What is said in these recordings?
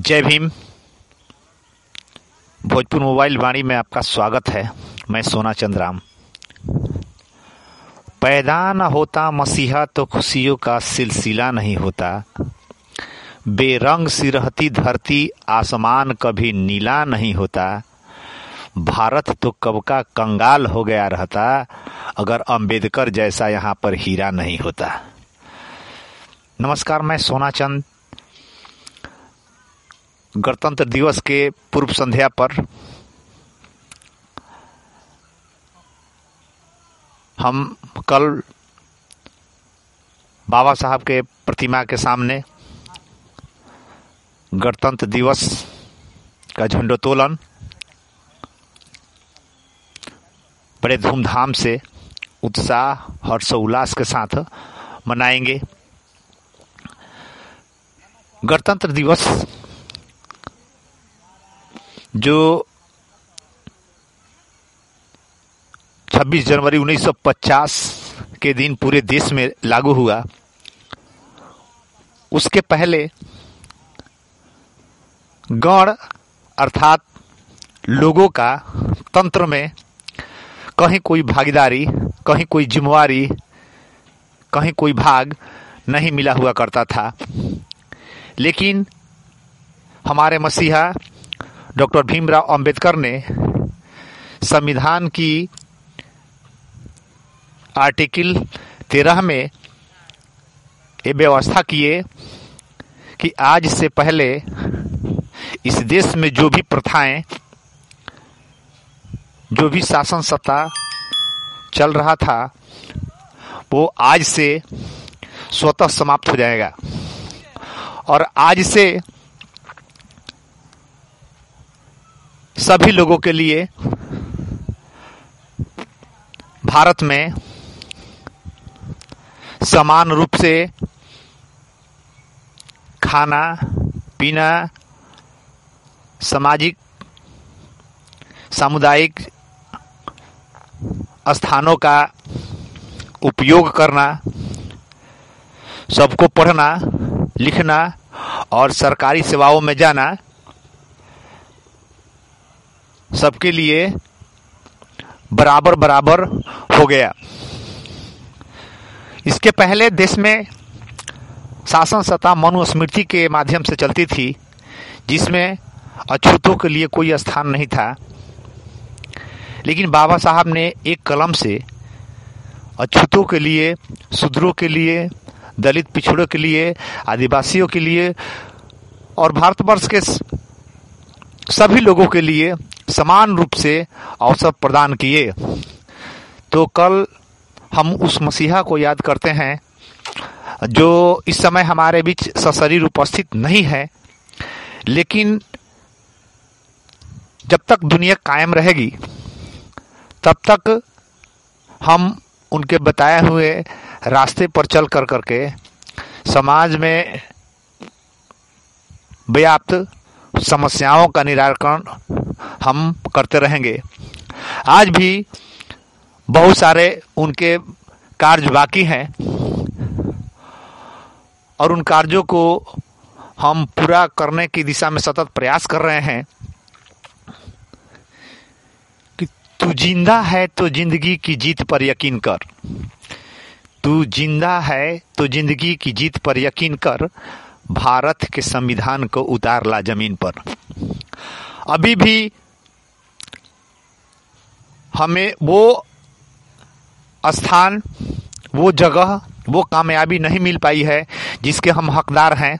जय भीम। भोजपुर मोबाइल वाणी में आपका स्वागत है। मैं सोना चंद्राम। पैदा न होता मसीहा तो खुशियों का सिलसिला नहीं होता। बेरंग सी रहती धरती आसमान कभी नीला नहीं होता। भारत तो कब का कंगाल हो गया रहता अगर अंबेडकर जैसा यहाँ पर हीरा नहीं होता। नमस्कार, मैं सोना चंद। गणतंत्र दिवस के पूर्व संध्या पर हम कल बाबा साहब के प्रतिमा के सामने गणतंत्र दिवस का झंडोत्तोलन बड़े धूमधाम से उत्साह हर्षोल्लास के साथ मनाएंगे। गणतंत्र दिवस जो 26 जनवरी 1950 के दिन पूरे देश में लागू हुआ, उसके पहले गण अर्थात लोगों का तंत्र में कहीं कोई भागीदारी, कहीं कोई जिम्मेवारी, कहीं कोई भाग नहीं मिला हुआ करता था। लेकिन हमारे मसीहा डॉक्टर भीमराव अंबेडकर ने संविधान की आर्टिकल 13 में ये व्यवस्था किए कि आज से पहले इस देश में जो भी प्रथाएं, जो भी शासन सत्ता चल रहा था, वो आज से स्वतः समाप्त हो जाएगा। और आज से सभी लोगों के लिए भारत में समान रूप से खाना पीना, सामाजिक सामुदायिक स्थानों का उपयोग करना, सबको पढ़ना लिखना और सरकारी सेवाओं में जाना सबके लिए बराबर बराबर हो गया। इसके पहले देश में शासन सत्ता मनुस्मृति के माध्यम से चलती थी, जिसमें अछूतों के लिए कोई स्थान नहीं था। लेकिन बाबा साहब ने एक कलम से अछूतों के लिए, शूद्रों के लिए, दलित पिछड़ों के लिए, आदिवासियों के लिए और भारतवर्ष के सभी लोगों के लिए समान रूप से अवसर प्रदान किए। तो कल हम उस मसीहा को याद करते हैं जो इस समय हमारे बीच सशरीर उपस्थित नहीं है, लेकिन जब तक दुनिया कायम रहेगी तब तक हम उनके बताए हुए रास्ते पर चल कर करके समाज में व्याप्त समस्याओं का निराकरण हम करते रहेंगे। आज भी बहुत सारे उनके कार्य बाकी हैं और उन कार्यों को हम पूरा करने की दिशा में सतत प्रयास कर रहे हैं कि तू जिंदा है तो जिंदगी की जीत पर यकीन कर। तू जिंदा है तो जिंदगी की जीत पर यकीन कर। भारत के संविधान को उतार ला जमीन पर। अभी भी हमें वो स्थान, वो जगह, वो कामयाबी नहीं मिल पाई है जिसके हम हकदार हैं।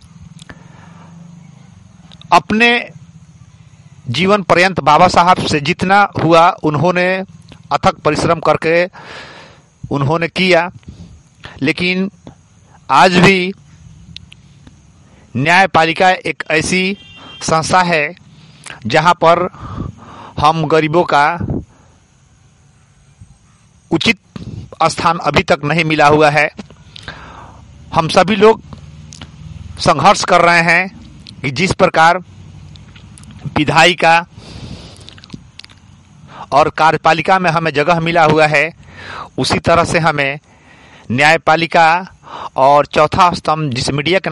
अपने जीवन पर्यंत बाबा साहब से जितना हुआ उन्होंने अथक परिश्रम करके उन्होंने किया, लेकिन आज भी न्यायपालिका एक ऐसी संस्था है जहां पर हम गरीबों का उचित स्थान अभी तक नहीं मिला हुआ है। हम सभी लोग संघर्ष कर रहे हैं कि जिस प्रकार विधायिका और कार्यपालिका में हमें जगह मिला हुआ है, उसी तरह से हमें न्यायपालिका और चौथा स्तंभ जिस मीडिया के